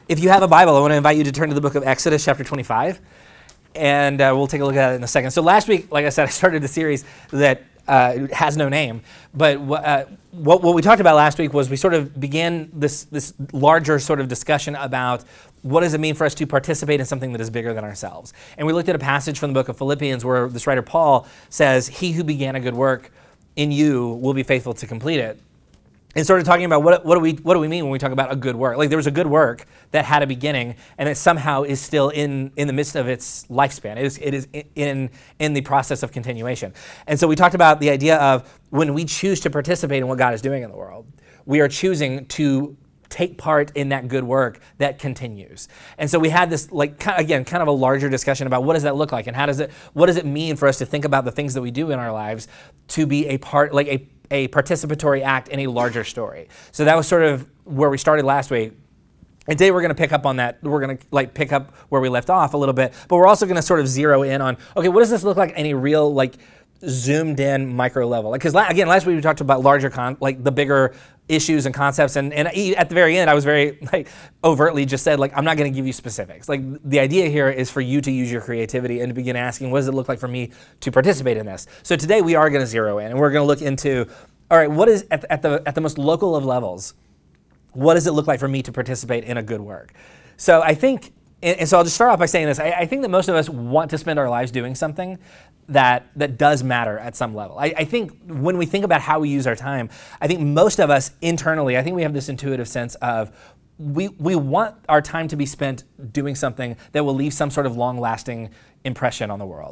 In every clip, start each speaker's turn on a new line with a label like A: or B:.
A: If you have a Bible, I want to invite you to turn to the book of Exodus, chapter 25, and we'll take a look at it in a second. So last week, like I said, I started a series that has no name, but what we talked about last week was we sort of began this larger sort of discussion about what does it mean for us to participate in something that is bigger than ourselves. And we looked at a passage from the book of Philippians where this writer Paul says, "He who began a good work in you will be faithful to complete it." And started talking about what do we mean when we talk about a good work? Like there was a good work that had a beginning, and it somehow is still in the midst of its lifespan. It is in the process of continuation. And so we talked about the idea of when we choose to participate in what God is doing in the world, we are choosing to take part in that good work that continues. And so we had this, kind of a larger discussion about what does that look like, and what does it mean for us to think about the things that we do in our lives to be a part, like a participatory act in a larger story. So that was sort of where we started last week. And today we're going to pick up on that. We're going to pick up where we left off a little bit, but we're also going to sort of zero in on, okay, what does this look like in a real, zoomed in micro level? Because again, last week we talked about larger, the bigger issues and concepts, and at the very end I was very overtly just said I'm not going to give you specifics. The idea here is for you to use your creativity and to begin asking, what does it look like for me to participate in this? So today we are going to zero in, and we're going to look into, all right, what is at the most local of levels, what does it look like for me to participate in a good work? So I think, and so I'll just start off by saying this, I think that most of us want to spend our lives doing something that does matter at some level. I think when we think about how we use our time, I think most of us internally, I think we have this intuitive sense of we want our time to be spent doing something that will leave some sort of long-lasting impression on the world.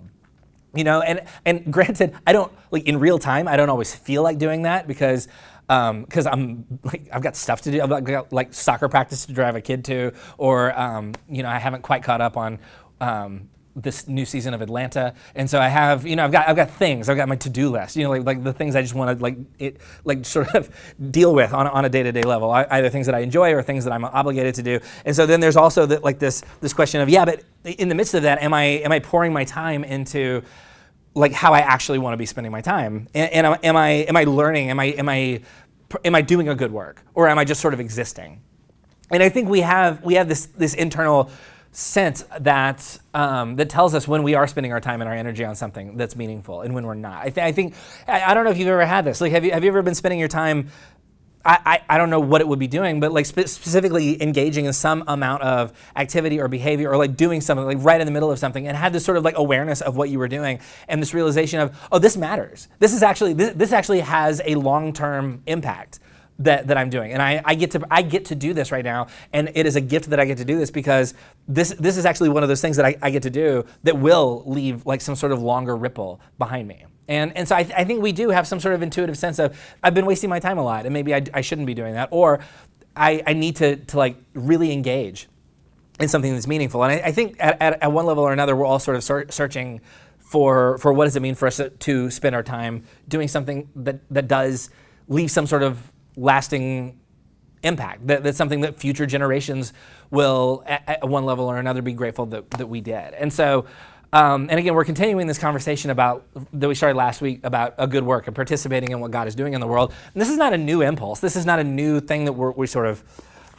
A: And granted, I don't, in real time, I don't always feel like doing that because I've got stuff to do. I've got soccer practice to drive a kid to, or I haven't quite caught up on this new season of Atlanta, and so I have, I've got things. I've got my to-do list. The things I just want to sort of deal with on a day-to-day level. Either things that I enjoy or things that I'm obligated to do. And so then there's also this question of, but in the midst of that, am I pouring my time into how I actually want to be spending my time? And am I learning? Am I doing a good work, or am I just sort of existing? And I think we have this internal sense that that tells us when we are spending our time and our energy on something that's meaningful and when we're not. I think I don't know if you've ever had this. Have you ever been spending your time? I don't know what it would be doing, but specifically engaging in some amount of activity or behavior, or doing something right in the middle of something, and had this sort of awareness of what you were doing, and this realization of, oh, this matters. This actually has a long-term impact that I'm doing, and I get to do this right now, and it is a gift that I get to do this because this is actually one of those things that I get to do that will leave some sort of longer ripple behind me. And so I think we do have some sort of intuitive sense of, I've been wasting my time a lot, and maybe I shouldn't be doing that, or I need to really engage in something that's meaningful. And I think at one level or another, we're all sort of searching for what does it mean for us to spend our time doing something that does leave some sort of lasting impact, that's something that future generations will, at one level or another, be grateful that we did. And so, and again, we're continuing this conversation that we started last week about a good work and participating in what God is doing in the world. And this is not a new impulse. This is not a new thing that we sort of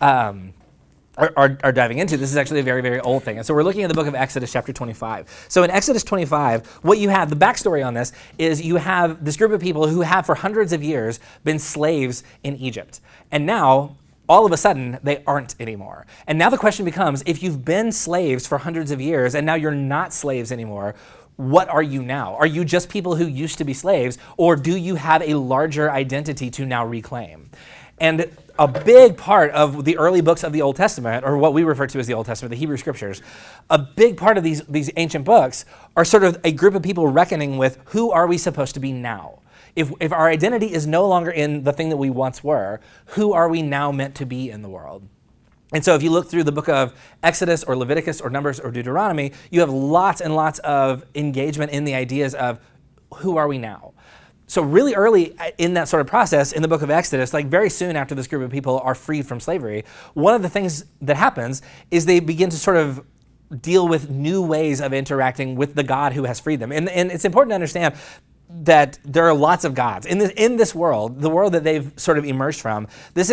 A: are diving into. This is actually a very, very old thing. And so we're looking at the book of Exodus chapter 25. So in Exodus 25, what you have, the backstory on this is you have this group of people who have for hundreds of years been slaves in Egypt. And now, all of a sudden, they aren't anymore. And now the question becomes, if you've been slaves for hundreds of years and now you're not slaves anymore, what are you now? Are you just people who used to be slaves, or do you have a larger identity to now reclaim? And a big part of the early books of the Old Testament, or what we refer to as the Old Testament, the Hebrew Scriptures, a big part of these ancient books are sort of a group of people reckoning with, who are we supposed to be now? If our identity is no longer in the thing that we once were, who are we now meant to be in the world? And so if you look through the book of Exodus or Leviticus or Numbers or Deuteronomy, you have lots and lots of engagement in the ideas of, who are we now? So really early in that sort of process, in the book of Exodus, very soon after this group of people are freed from slavery, one of the things that happens is they begin to sort of deal with new ways of interacting with the God who has freed them. And it's important to understand that there are lots of gods. In this world, the world that they've sort of emerged from, this is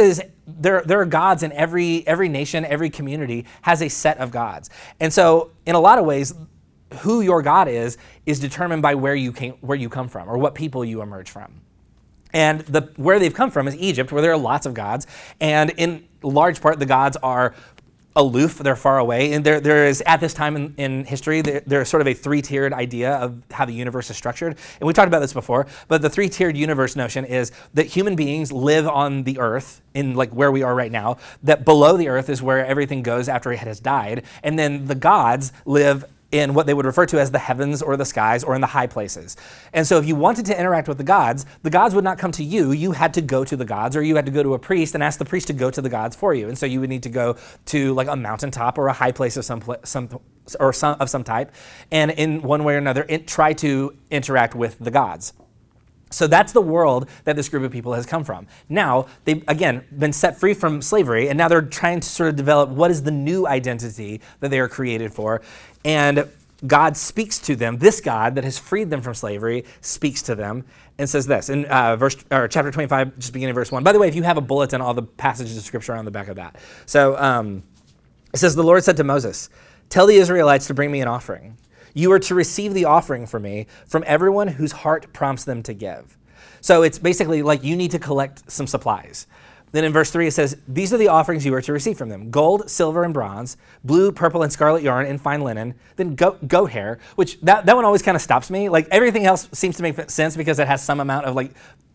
A: there are gods in every nation, every community has a set of gods. And so in a lot of ways, who your God is determined by where you come from, or what people you emerge from. And where they've come from is Egypt, where there are lots of gods. And in large part, the gods are aloof, they're far away. And there is, at this time in history, there's sort of a three-tiered idea of how the universe is structured. And we talked about this before, but the three-tiered universe notion is that human beings live on the earth, in like where we are right now, that below the earth is where everything goes after it has died. And then the gods live in what they would refer to as the heavens or the skies or in the high places. And so if you wanted to interact with the gods would not come to you. You had to go to the gods, or you had to go to a priest and ask the priest to go to the gods for you. And so you would need to go to like a mountaintop or a high place of some type, and in one way or another, try to interact with the gods. So that's the world that this group of people has come from. Now, they've, again, been set free from slavery, and now they're trying to sort of develop what is the new identity that they are created for. And God speaks to them. This God that has freed them from slavery speaks to them and says this in chapter 25, just beginning verse 1. By the way, if you have a bulletin, all the passages of Scripture are on the back of that. So it says, "The Lord said to Moses, 'Tell the Israelites to bring me an offering. You are to receive the offering for me from everyone whose heart prompts them to give.'" So it's basically like you need to collect some supplies. Then in verse 3 it says, "These are the offerings you are to receive from them: gold, silver, and bronze, blue, purple, and scarlet yarn, and fine linen, then goat hair," which that one always kind of stops me. Like everything else seems to make sense because it has some amount of like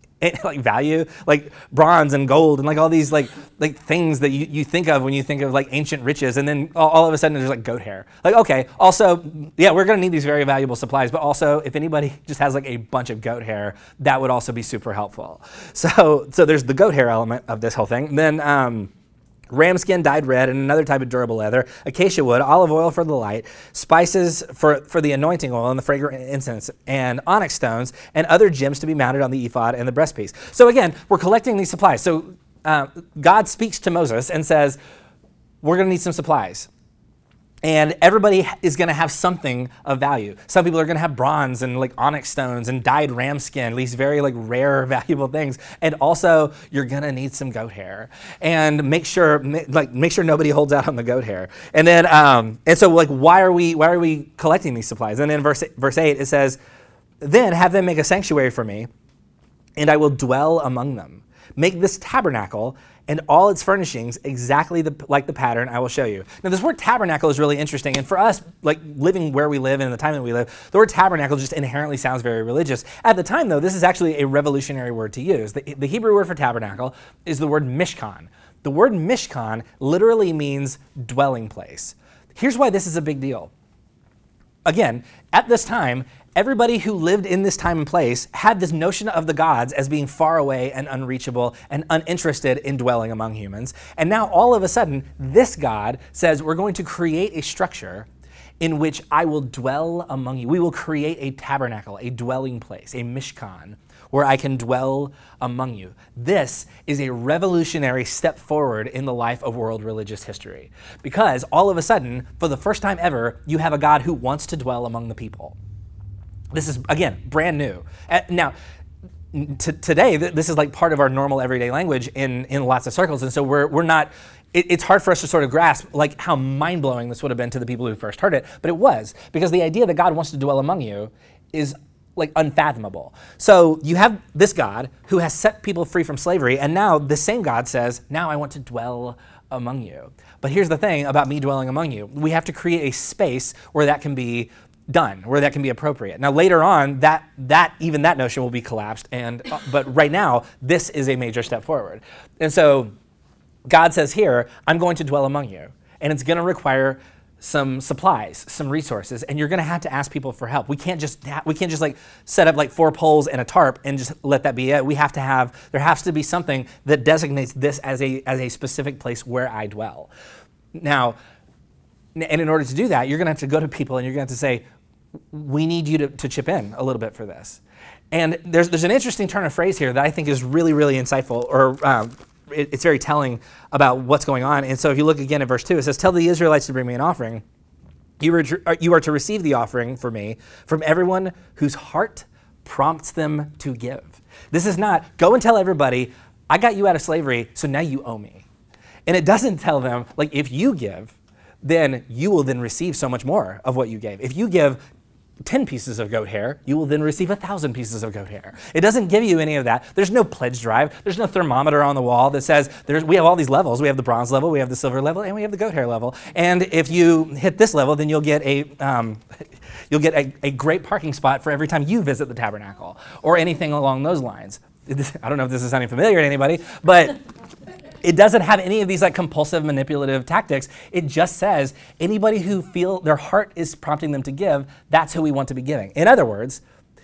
A: value, like bronze and gold and like all these like things that you think of when you think of like ancient riches, and then all of a sudden there's like goat hair. Like, okay, also, yeah, we're gonna need these very valuable supplies, but also if anybody just has like a bunch of goat hair, that would also be super helpful. So there's the goat hair element of this whole thing. Then ram skin dyed red and another type of durable leather, acacia wood, olive oil for the light, spices for the anointing oil and the fragrant incense, and onyx stones, and other gems to be mounted on the ephod and the breastpiece. So again, we're collecting these supplies. So God speaks to Moses and says, we're going to need some supplies. And everybody is going to have something of value. Some people are going to have bronze and like onyx stones and dyed ram skin, these very like rare, valuable things. And also, you're going to need some goat hair. And make sure nobody holds out on the goat hair. And then, and so like, why are we collecting these supplies? And then verse 8 it says, "Then have them make a sanctuary for me, and I will dwell among them. Make this tabernacle and all its furnishings exactly like the pattern I will show you." Now, this word tabernacle is really interesting. And for us, like living where we live and in the time that we live, the word tabernacle just inherently sounds very religious. At the time, though, this is actually a revolutionary word to use. The Hebrew word for tabernacle is the word mishkan. The word mishkan literally means dwelling place. Here's why this is a big deal. Again, at this time, everybody who lived in this time and place had this notion of the gods as being far away and unreachable and uninterested in dwelling among humans. And now all of a sudden, this God says, we're going to create a structure in which I will dwell among you. We will create a tabernacle, a dwelling place, a mishkan, where I can dwell among you. This is a revolutionary step forward in the life of world religious history. Because all of a sudden, for the first time ever, you have a God who wants to dwell among the people. This is, again, brand new. Now, today, this is like part of our normal everyday language in lots of circles, and so we're not, it's hard for us to sort of grasp like how mind-blowing this would have been to the people who first heard it, but it was, because the idea that God wants to dwell among you is like unfathomable. So you have this God who has set people free from slavery, and now the same God says, now I want to dwell among you. But here's the thing about me dwelling among you. We have to create a space where that can be done, where that can be appropriate. Now later on, that notion will be collapsed, but right now, this is a major step forward. And so God says here, I'm going to dwell among you, and it's going to require some supplies, some resources, and you're going to have to ask people for help. We can't just like set up like 4 poles and a tarp and just let that be it. There has to be something that designates this as a specific place where I dwell. Now, and in order to do that, you're going to have to go to people and you're going to have to say, we need you to chip in a little bit for this. And there's an interesting turn of phrase here that I think is really, really insightful, or it's very telling about what's going on. And so if you look again at verse 2, it says, "Tell the Israelites to bring me an offering. You are to receive the offering for me from everyone whose heart prompts them to give." This is not, go and tell everybody, I got you out of slavery, so now you owe me. And it doesn't tell them, like, if you give, then you will then receive so much more of what you gave. If you give 10 pieces of goat hair, you will then receive 1,000 pieces of goat hair. It doesn't give you any of that. There's no pledge drive. There's no thermometer on the wall that says, we have all these levels. We have the bronze level, we have the silver level, and we have the goat hair level. And if you hit this level, then you'll get a great parking spot for every time you visit the tabernacle, or anything along those lines. I don't know if this is sounding familiar to anybody, but it doesn't have any of these like compulsive manipulative tactics. It just says anybody who feel their heart is prompting them to give, that's who we want to be giving. In other words,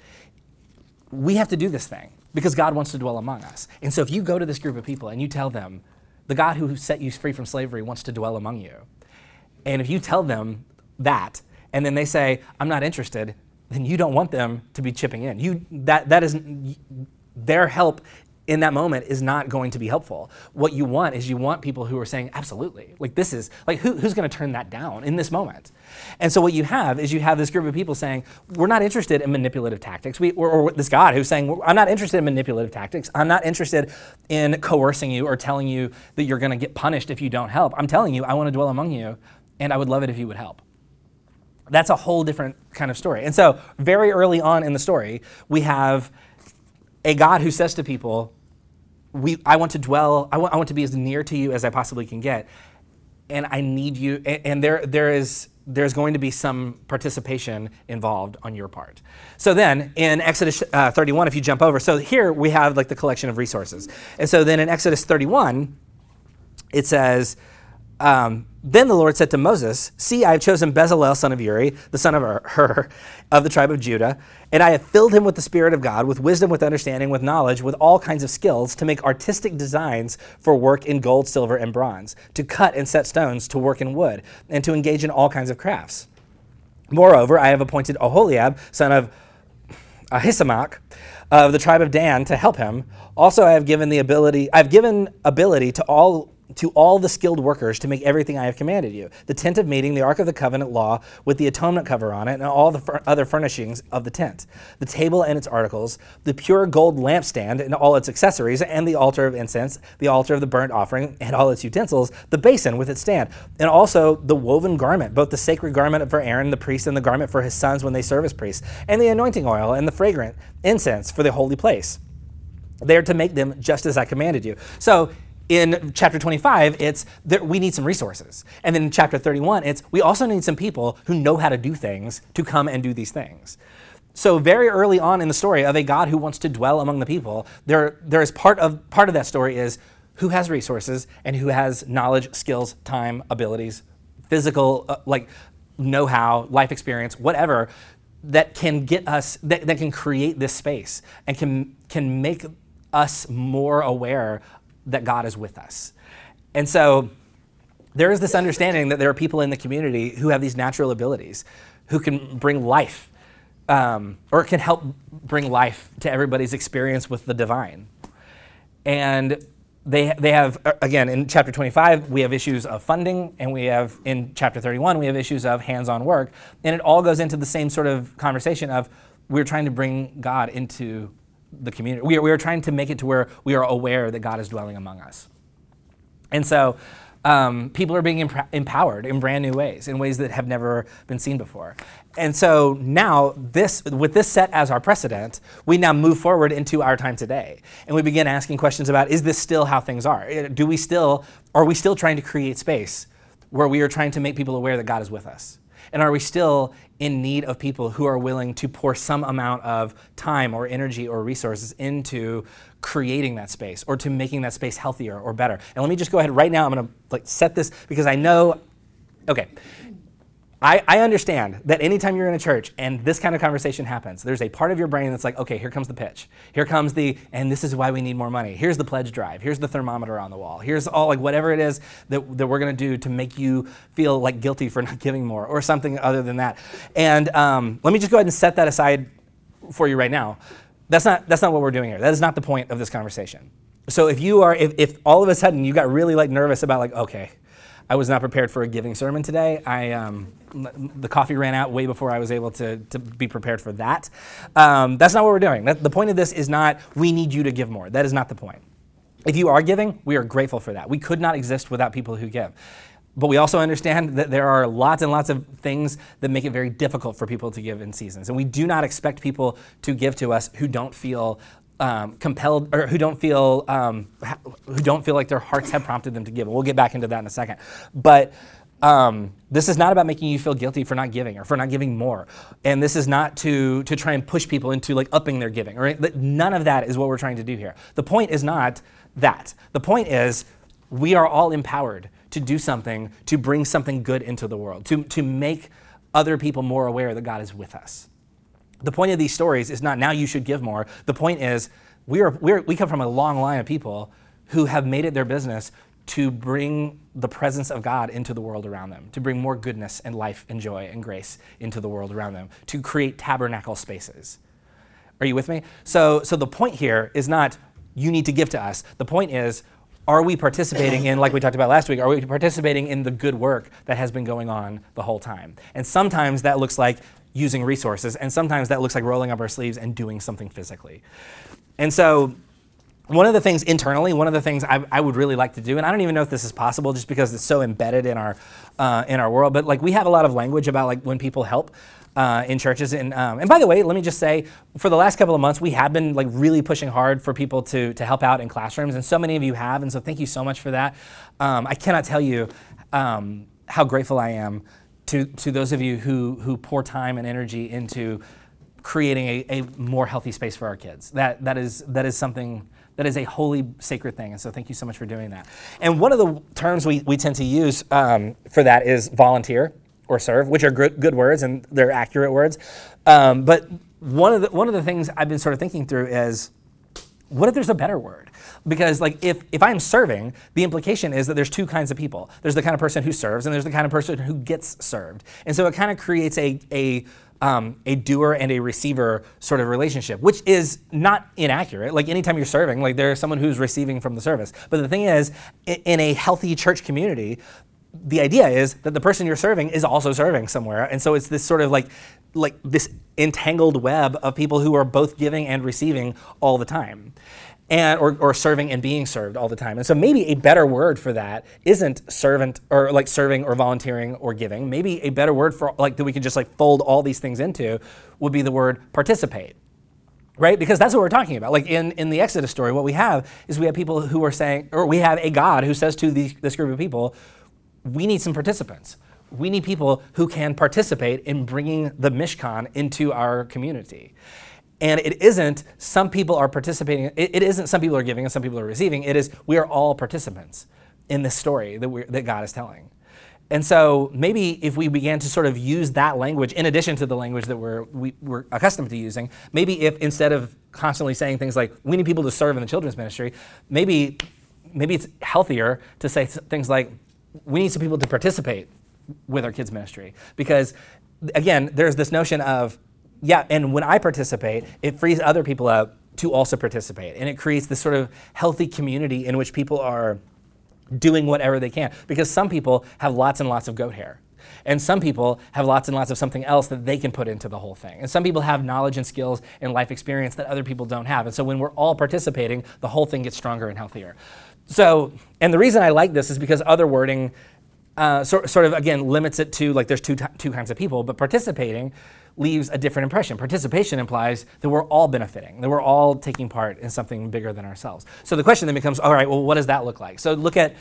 A: we have to do this thing because God wants to dwell among us. And so if you go to this group of people and you tell them, the God who set you free from slavery wants to dwell among you. And if you tell them that, and then they say, I'm not interested, then you don't want them to be chipping in. That isn't their help in that moment is not going to be helpful. What you want is you want people who are saying, absolutely, like this is, like who's gonna turn that down in this moment? And so what you have is you have this group of people saying, we're not interested in manipulative tactics. Or this God who's saying, I'm not interested in manipulative tactics. I'm not interested in coercing you or telling you that you're gonna get punished if you don't help. I'm telling you, I wanna dwell among you, and I would love it if you would help. That's a whole different kind of story. And so very early on in the story, we have a God who says to people, I want to be as near to you as I possibly can get, and I need you, and there's going to be some participation involved on your part. So then in Exodus 31, if you jump over, so here we have like the collection of resources. And so then in Exodus 31, it says, then the Lord said to Moses, see, I have chosen Bezalel, son of Uri, the son of Hur, of the tribe of Judah, and I have filled him with the Spirit of God, with wisdom, with understanding, with knowledge, with all kinds of skills, to make artistic designs for work in gold, silver, and bronze, to cut and set stones, to work in wood, and to engage in all kinds of crafts. Moreover, I have appointed Oholiab, son of Ahisamach, of the tribe of Dan, to help him. Also, I have given ability to all the skilled workers to make everything I have commanded you. The tent of meeting, the ark of the covenant law with the atonement cover on it, and all the other furnishings of the tent. The table and its articles, the pure gold lampstand and all its accessories, and the altar of incense, the altar of the burnt offering and all its utensils, the basin with its stand, and also the woven garment, both the sacred garment for Aaron the priest and the garment for his sons when they serve as priests, and the anointing oil and the fragrant incense for the holy place. They are to make them just as I commanded you. So in chapter 25, it's that we need some resources. And then in chapter 31, it's we also need some people who know how to do things to come and do these things. So very early on in the story of a God who wants to dwell among the people, there is part of that story is who has resources and who has knowledge, skills, time, abilities, physical, like know-how, life experience, whatever, that can get us, that can create this space and can make us more aware that God is with us. And so there is this understanding that there are people in the community who have these natural abilities, who can bring life, or can help bring life to everybody's experience with the divine. And they have, again, in chapter 25, we have issues of funding, and we have, in chapter 31, we have issues of hands-on work, and it all goes into the same sort of conversation of we're trying to bring God into the community. We are trying to make it to where we are aware that God is dwelling among us. And so people are being empowered in brand new ways, in ways that have never been seen before. And so now, with this set as our precedent, we now move forward into our time today. And we begin asking questions about, is this still how things are? Are we still trying to create space where we are trying to make people aware that God is with us? And are we still in need of people who are willing to pour some amount of time or energy or resources into creating that space or to making that space healthier or better? And let me just go ahead right now. I'm going to set this because I know, okay, I understand that anytime you're in a church and this kind of conversation happens, there's a part of your brain that's like, okay, here comes the pitch. Here comes and this is why we need more money. Here's the pledge drive. Here's the thermometer on the wall. Here's all whatever it is that we're going to do to make you feel like guilty for not giving more or something other than that. And let me just go ahead and set that aside for you right now. That's not what we're doing here. That is not the point of this conversation. So if all of a sudden you got really nervous about okay, I was not prepared for a giving sermon today. The coffee ran out way before I was able to be prepared for that. That's not what we're doing. The point of this is not, we need you to give more. That is not the point. If you are giving, we are grateful for that. We could not exist without people who give. But we also understand that there are lots and lots of things that make it very difficult for people to give in seasons. And we do not expect people to give to us who don't feel compelled, or who don't feel like their hearts have prompted them to give. And we'll get back into that in a second. But this is not about making you feel guilty for not giving or for not giving more. And this is not to try and push people into like upping their giving. Right? None of that is what we're trying to do here. The point is not that. The point is we are all empowered to do something, to bring something good into the world, to make other people more aware that God is with us. The point of these stories is not now you should give more. The point is we come from a long line of people who have made it their business to bring the presence of God into the world around them, to bring more goodness and life and joy and grace into the world around them, to create tabernacle spaces. Are you with me? So the point here is not you need to give to us. The point is, are we participating in, like we talked about last week, are we participating in the good work that has been going on the whole time? And sometimes that looks like using resources, and sometimes that looks like rolling up our sleeves and doing something physically. And so one of the things internally, one of the things I would really like to do, and I don't even know if this is possible just because it's so embedded in our world, but like we have a lot of language about like when people help in churches. And by the way, let me just say, for the last couple of months, we have been like really pushing hard for people to help out in classrooms, and so many of you have, and so thank you so much for that. I cannot tell you how grateful I am to those of you who pour time and energy into creating a more healthy space for our kids. That is something that is a holy, sacred thing, and so thank you so much for doing that. And one of the terms we tend to use for that is volunteer or serve, which are good words and they're accurate words. But one of the things I've been sort of thinking through is, what if there's a better word? Because like if I'm serving, the implication is that there's two kinds of people. There's the kind of person who serves, and there's the kind of person who gets served. And so it kind of creates a doer and a receiver sort of relationship, which is not inaccurate. Like anytime you're serving, like there's someone who's receiving from the service. But the thing is, in a healthy church community, the idea is that the person you're serving is also serving somewhere. And so it's this sort of like this entangled web of people who are both giving and receiving all the time, and or serving and being served all the time. And so maybe a better word for that isn't servant or like serving or volunteering or giving. Maybe a better word for like that we could just like fold all these things into would be the word participate. Right? Because that's what we're talking about. Like in the Exodus story, what we have is we have people who are saying, or we have a God who says to this group of people, we need some participants. We need people who can participate in bringing the Mishkan into our community. And it isn't some people are participating, it isn't some people are giving and some people are receiving. It is we are all participants in this story that God is telling. And so maybe if we began to sort of use that language in addition to the language that we're accustomed to using, maybe if instead of constantly saying things like we need people to serve in the children's ministry, maybe it's healthier to say things like we need some people to participate with our kids' ministry. Because, again, there's this notion of, and when I participate, it frees other people up to also participate. And it creates this sort of healthy community in which people are doing whatever they can. Because some people have lots and lots of goat hair. And some people have lots and lots of something else that they can put into the whole thing. And some people have knowledge and skills and life experience that other people don't have. And so when we're all participating, the whole thing gets stronger and healthier. So, and the reason I like this is because other wording sort of, again, limits it to like there's two kinds of people, but participating leaves a different impression. Participation implies that we're all benefiting, that we're all taking part in something bigger than ourselves. So the question then becomes, all right, well, what does that look like? So look at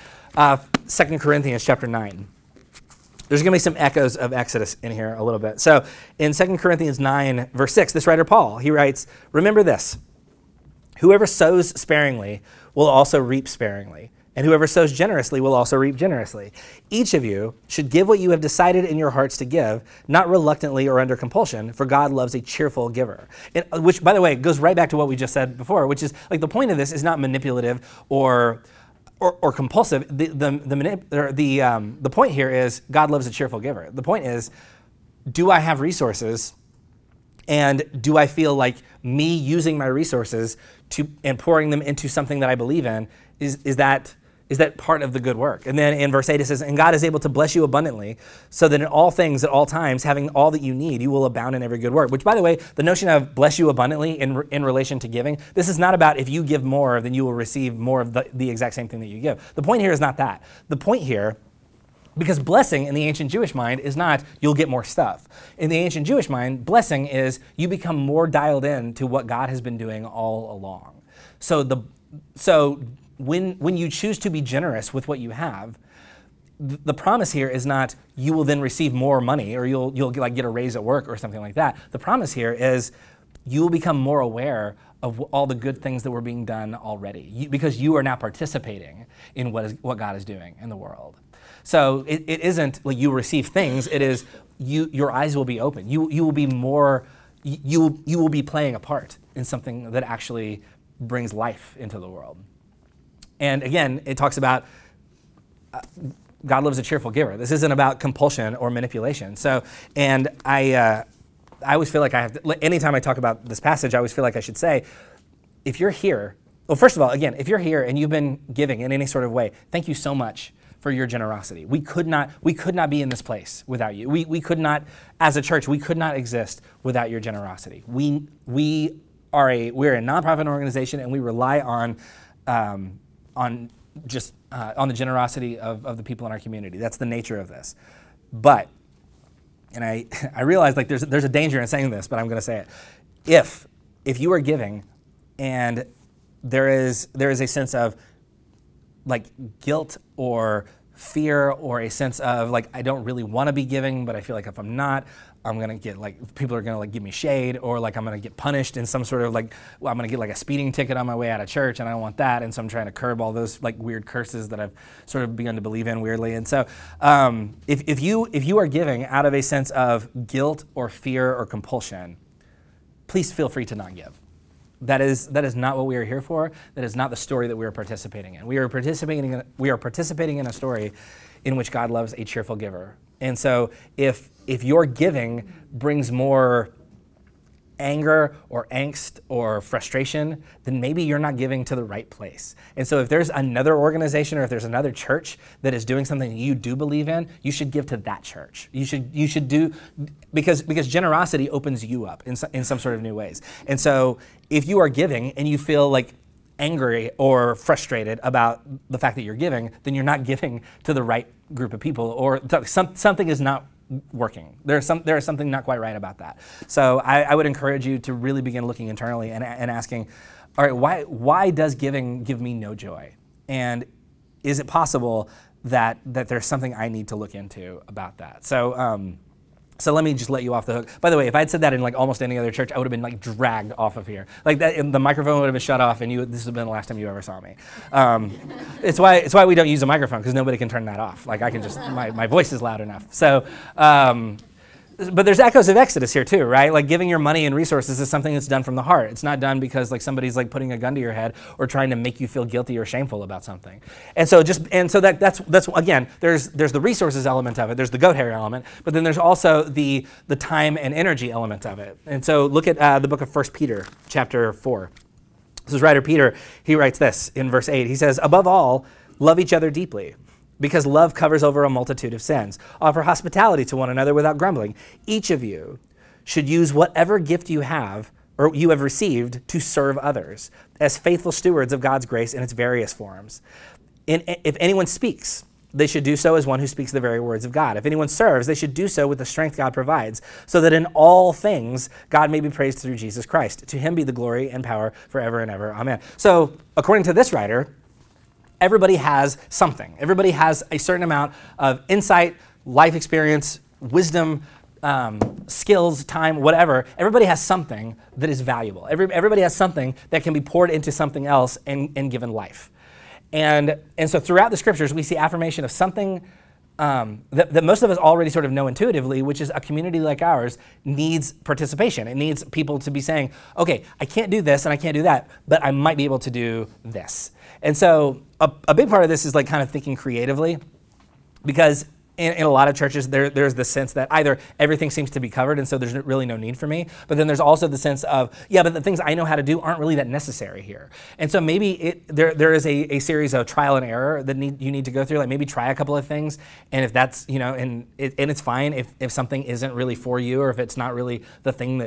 A: 2 Corinthians chapter 9. There's going to be some echoes of Exodus in here a little bit. So in 2 Corinthians 9, verse 6, this writer Paul, he writes, remember this, whoever sows sparingly will also reap sparingly, and whoever sows generously will also reap generously. Each of you should give what you have decided in your hearts to give, not reluctantly or under compulsion, for God loves a cheerful giver. Which, by the way, goes right back to what we just said before, which is like the point of this is not manipulative or compulsive. The point here is God loves a cheerful giver. The point is, do I have resources, and do I feel like me using my resources and pouring them into something that I believe in, is that is that part of the good work. And then in verse 8 it says, and God is able to bless you abundantly, so that in all things at all times, having all that you need, you will abound in every good work. Which, by the way, the notion of bless you abundantly in relation to giving, this is not about if you give more, then you will receive more of the exact same thing that you give. The point here is not that. The point here, because blessing in the ancient Jewish mind is not you'll get more stuff. In the ancient Jewish mind, blessing is you become more dialed in to what God has been doing all along. So when you choose to be generous with what you have, the promise here is not you will then receive more money or you'll like get a raise at work or something like that. The promise here is you will become more aware of all the good things that were being done already because you are now participating in what God is doing in the world. So it isn't like you receive things. It is your eyes will be open. You will be more. You will be playing a part in something that actually brings life into the world. And again, it talks about God loves a cheerful giver. This isn't about compulsion or manipulation. So, and I always feel like I have to, anytime I talk about this passage, I always feel like I should say, if you're here, well, first of all, again, if you're here and you've been giving in any sort of way, thank you so much for your generosity. We could not be in this place without you. We could not, as a church, we could not exist without your generosity. We're a nonprofit organization and we rely on the generosity of the people in our community. That's the nature of this. But, and I realize like there's a danger in saying this, but I'm going to say it. If you are giving and there is a sense of like guilt or fear or a sense of like I don't really want to be giving, but I feel like if I'm not, I'm gonna get like people are gonna like give me shade, or like I'm gonna get punished in some sort of like I'm gonna get like a speeding ticket on my way out of church, and I don't want that, and so I'm trying to curb all those like weird curses that I've sort of begun to believe in weirdly. And so if you are giving out of a sense of guilt or fear or compulsion, please feel free to not give. That is not what we are here for. That is not the story that we are participating in. We are participating in a story in which God loves a cheerful giver. And so if your giving brings more anger or angst or frustration, then maybe you're not giving to the right place. And so if there's another organization or if there's another church that is doing something that you do believe in, you should give to that church. You should do, because generosity opens you up in some sort of new ways. And so if you are giving and you feel like angry or frustrated about the fact that you're giving, then you're not giving to the right group of people, or something is not working. There is something not quite right about that. So I would encourage you to really begin looking internally and asking, all right, why does giving give me no joy? And is it possible that there's something I need to look into about that? So let me just let you off the hook. By the way, if I'd said that in like almost any other church, I would have been like dragged off of here. Like that, and the microphone would have been shut off, and this would have been the last time you ever saw me. It's why we don't use a microphone, because nobody can turn that off. Like I can just, my voice is loud enough. So, but there's echoes of Exodus here too, right? Like giving your money and resources is something that's done from the heart. It's not done because like somebody's like putting a gun to your head or trying to make you feel guilty or shameful about something. And so that's again, there's the resources element of it, there's the goat hair element, but then there's also the time and energy element of it. And so look at the book of 1 Peter, chapter 4. This is writer Peter. He writes this in verse 8. He says, "Above all, love each other deeply, because love covers over a multitude of sins. Offer hospitality to one another without grumbling. Each of you should use whatever gift you have or you have received to serve others as faithful stewards of God's grace in its various forms. If anyone speaks, they should do so as one who speaks the very words of God. If anyone serves, they should do so with the strength God provides, so that in all things God may be praised through Jesus Christ. To him be the glory and power forever and ever. Amen." So according to this writer, everybody has something. Everybody has a certain amount of insight, life experience, wisdom, skills, time, whatever. Everybody has something that is valuable. Everybody has something that can be poured into something else and given life. And so throughout the scriptures, we see affirmation of something that most of us already sort of know intuitively, which is a community like ours needs participation. It needs people to be saying, okay, I can't do this and I can't do that, but I might be able to do this. And so a big part of this is like kind of thinking creatively, because in a lot of churches, there's the sense that either everything seems to be covered, and so there's really no need for me, but then there's also the sense of, yeah, but the things I know how to do aren't really that necessary here. And so maybe there is a series of trial and error that you need to go through, like maybe try a couple of things, and if that's, and it's fine if something isn't really for you, or if it's not really the thing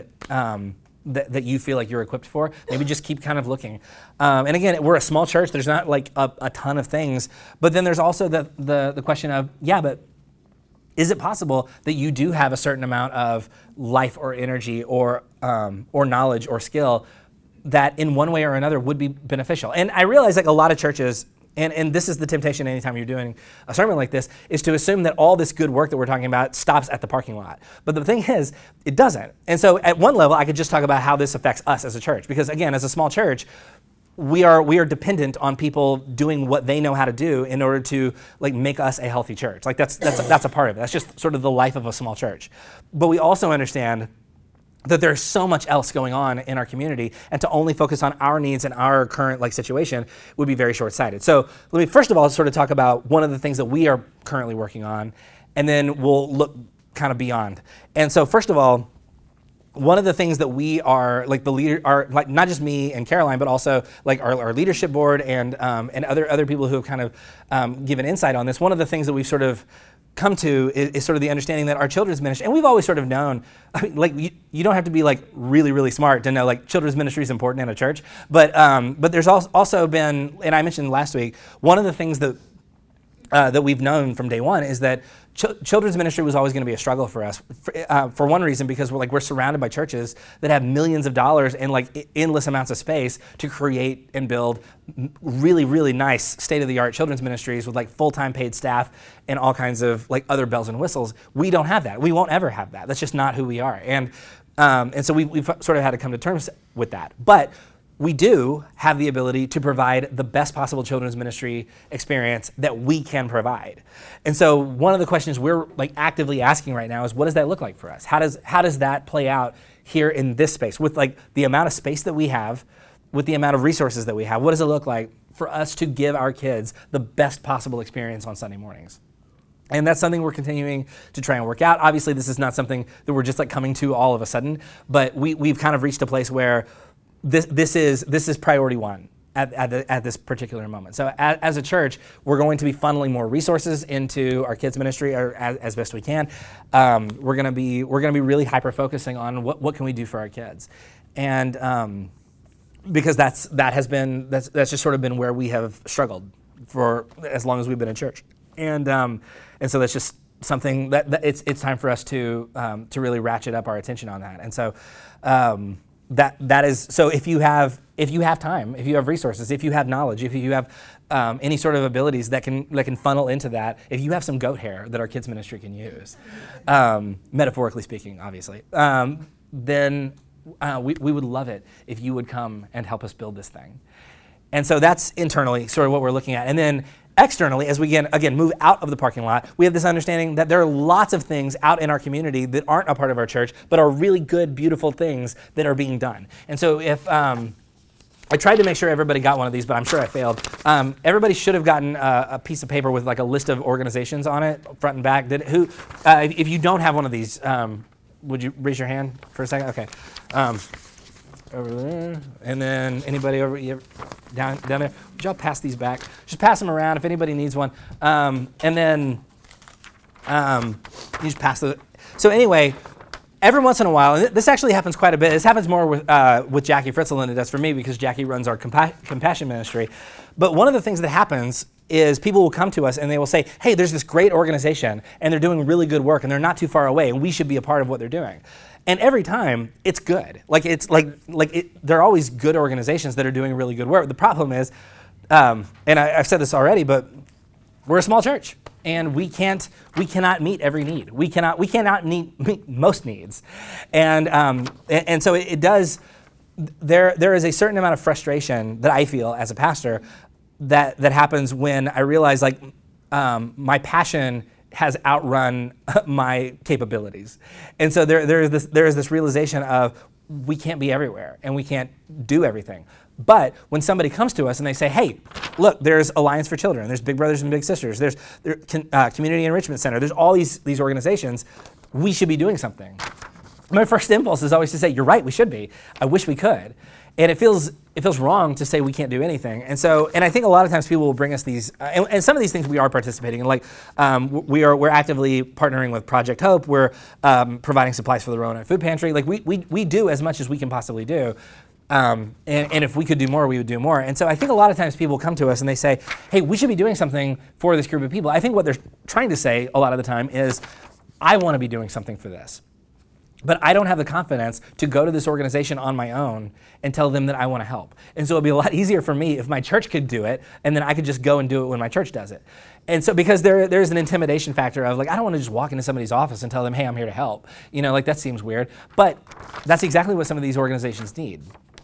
A: that you feel like you're equipped for, maybe just keep kind of looking. And again, we're a small church, there's not like a ton of things, but then there's also the question of, yeah, but is it possible that you do have a certain amount of life or energy or knowledge or skill that in one way or another would be beneficial? And I realize like a lot of churches, and this is the temptation anytime you're doing a sermon like this, is to assume that all this good work that we're talking about stops at the parking lot. But the thing is, it doesn't. And so at one level, I could just talk about how this affects us as a church. Because again, as a small church, we are dependent on people doing what they know how to do in order to like make us a healthy church. Like that's a part of it. That's just sort of the life of a small church. But we also understand that there's so much else going on in our community, and to only focus on our needs and our current like situation would be very short-sighted. So let me first of all sort of talk about one of the things that we are currently working on, and then we'll look kind of beyond. And so first of all, one of the things that we are like the leader are like not just me and Caroline, but also like our leadership board and other people who have kind of given insight on this. One of the things that we've sort of come to is sort of the understanding that our children's ministry, and we've always sort of known, I mean, like you don't have to be like really, really smart to know like children's ministry is important in a church, but there's also been, and I mentioned last week, one of the things that we've known from day one is that children's ministry was always going to be a struggle for us, for one reason, because we're surrounded by churches that have millions of dollars and like endless amounts of space to create and build really, really nice state-of-the-art children's ministries with like full-time paid staff and all kinds of like other bells and whistles. We don't have that. We won't ever have that. That's just not who we are. And so we've sort of had to come to terms with that. But we do have the ability to provide the best possible children's ministry experience that we can provide. And so one of the questions we're like actively asking right now is, what does that look like for us? How does that play out here in this space with like the amount of space that we have, with the amount of resources that we have? What does it look like for us to give our kids the best possible experience on Sunday mornings? And that's something we're continuing to try and work out. Obviously, this is not something that we're just like coming to all of a sudden, but we've kind of reached a place where this is priority one at this particular moment. So as a church, we're going to be funneling more resources into our kids ministry or as best we can. We're going to be really hyper focusing on what can we do for our kids, and because that's just sort of been where we have struggled for as long as we've been in church, and so that's just something that it's time for us to really ratchet up our attention on that, and so. That is, so if you have time, if you have resources, if you have knowledge, if you have any sort of abilities that can funnel into that, if you have some goat hair that our kids ministry can use, metaphorically speaking, obviously, then we would love it if you would come and help us build this thing. And so that's internally sort of what we're looking at. And then externally, as we again move out of the parking lot, we have this understanding that there are lots of things out in our community that aren't a part of our church, but are really good, beautiful things that are being done. And so if I tried to make sure everybody got one of these, but I'm sure I failed. Everybody should have gotten a piece of paper with like a list of organizations on it, front and back. If you don't have one of these, would you raise your hand for a second? Okay. Over there, and then anybody down there. Would y'all pass these back? Just pass them around if anybody needs one. And then you just pass the. So anyway, every once in a while, and this actually happens quite a bit. This happens more with Jackie Fritzl than it does for me because Jackie runs our compassion ministry. But one of the things that happens is people will come to us and they will say, "Hey, there's this great organization and they're doing really good work and they're not too far away and we should be a part of what they're doing." And every time, it's good. There are always good organizations that are doing really good work. The problem is, and I've said this already, but we're a small church, and we cannot meet every need. We cannot meet most needs, and so it does. There is a certain amount of frustration that I feel as a pastor that happens when I realize my passion has outrun my capabilities. And so there is this realization of we can't be everywhere and we can't do everything. But when somebody comes to us and they say, hey, look, there's Alliance for Children, there's Big Brothers and Big Sisters, there's Community Enrichment Center, there's all these organizations, we should be doing something. My first impulse is always to say, you're right, we should be. I wish we could. And it feels wrong to say we can't do anything. And I think a lot of times people will bring us these, and some of these things we are participating in. Like we're actively partnering with Project Hope. We're providing supplies for the Roanoke Food Pantry. Like we do as much as we can possibly do. And if we could do more, we would do more. And so I think a lot of times people come to us and they say, hey, we should be doing something for this group of people. I think what they're trying to say a lot of the time is, I want to be doing something for this. But I don't have the confidence to go to this organization on my own and tell them that I want to help. And so it'd be a lot easier for me if my church could do it, and then I could just go and do it when my church does it. And so because there's an intimidation factor of like, I don't want to just walk into somebody's office and tell them, hey, I'm here to help. Like that seems weird. But that's exactly what some of these organizations need.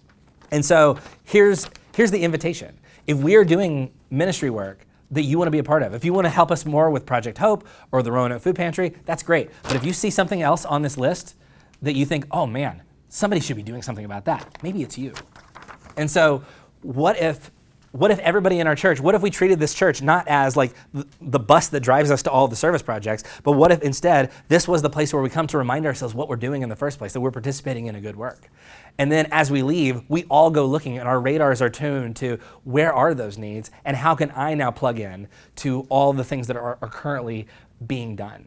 A: And so here's the invitation. If we are doing ministry work that you want to be a part of, if you want to help us more with Project Hope or the Roanoke Food Pantry, that's great. But if you see something else on this list that you think, oh man, somebody should be doing something about that, maybe it's you. And so what if everybody in our church, what if we treated this church not as like the bus that drives us to all the service projects, but what if instead this was the place where we come to remind ourselves what we're doing in the first place, that we're participating in a good work. And then as we leave, we all go looking and our radars are tuned to where are those needs and how can I now plug in to all the things that are currently being done.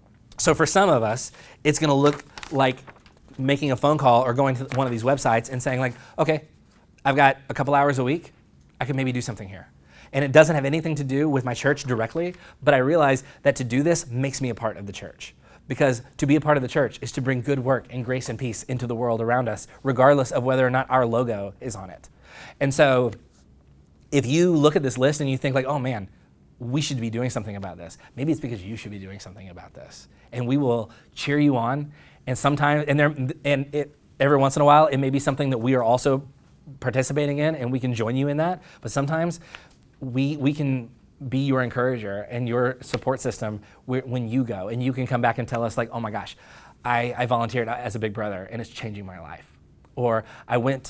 A: So for some of us, it's going to look like making a phone call or going to one of these websites and saying like, okay, I've got a couple hours a week, I can maybe do something here. And it doesn't have anything to do with my church directly, but I realize that to do this makes me a part of the church. Because to be a part of the church is to bring good work and grace and peace into the world around us, regardless of whether or not our logo is on it. And so if you look at this list and you think like, oh man, we should be doing something about this, maybe it's because you should be doing something about this. And we will cheer you on. And sometimes, every once in a while, it may be something that we are also participating in, and we can join you in that. But sometimes we can be your encourager and your support system when you go, and you can come back and tell us like, oh my gosh, I volunteered as a big brother, and it's changing my life. Or I went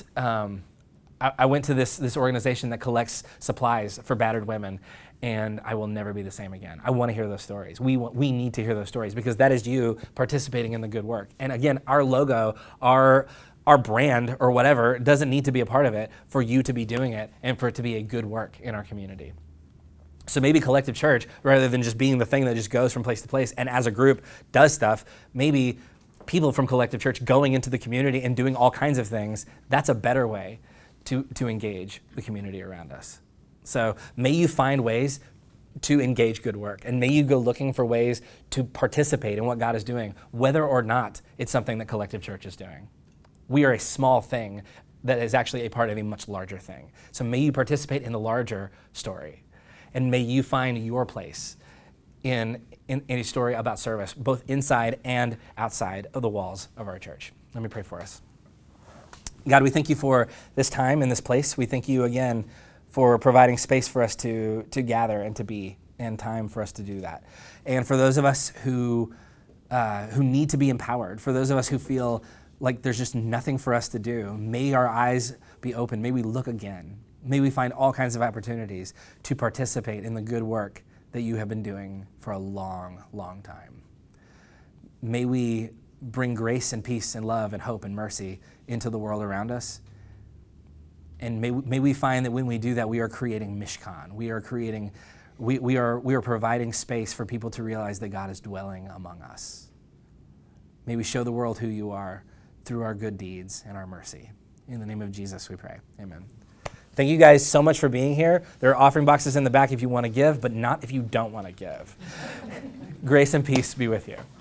A: to this organization that collects supplies for battered women, and I will never be the same again. I want to hear those stories. We need to hear those stories because that is you participating in the good work. And again, our logo, our brand or whatever doesn't need to be a part of it for you to be doing it and for it to be a good work in our community. So maybe Collective Church, rather than just being the thing that just goes from place to place and as a group does stuff, maybe people from Collective Church going into the community and doing all kinds of things, that's a better way to engage the community around us. So may you find ways to engage good work, and may you go looking for ways to participate in what God is doing, whether or not it's something that Collective Church is doing. We are a small thing that is actually a part of a much larger thing. So may you participate in the larger story, and may you find your place in a story about service, both inside and outside of the walls of our church. Let me pray for us. God, we thank you for this time and this place. We thank you again for providing space for us to gather and to be, and time for us to do that. And for those of us who need to be empowered, for those of us who feel like there's just nothing for us to do, may our eyes be open. May we look again. May we find all kinds of opportunities to participate in the good work that you have been doing for a long, long time. May we bring grace and peace and love and hope and mercy into the world around us. And may we find that when we do that, we are creating Mishkan. We are providing space for people to realize that God is dwelling among us. May we show the world who you are through our good deeds and our mercy. In the name of Jesus, we pray. Amen. Thank you guys so much for being here. There are offering boxes in the back if you want to give, but not if you don't want to give. Grace and peace be with you.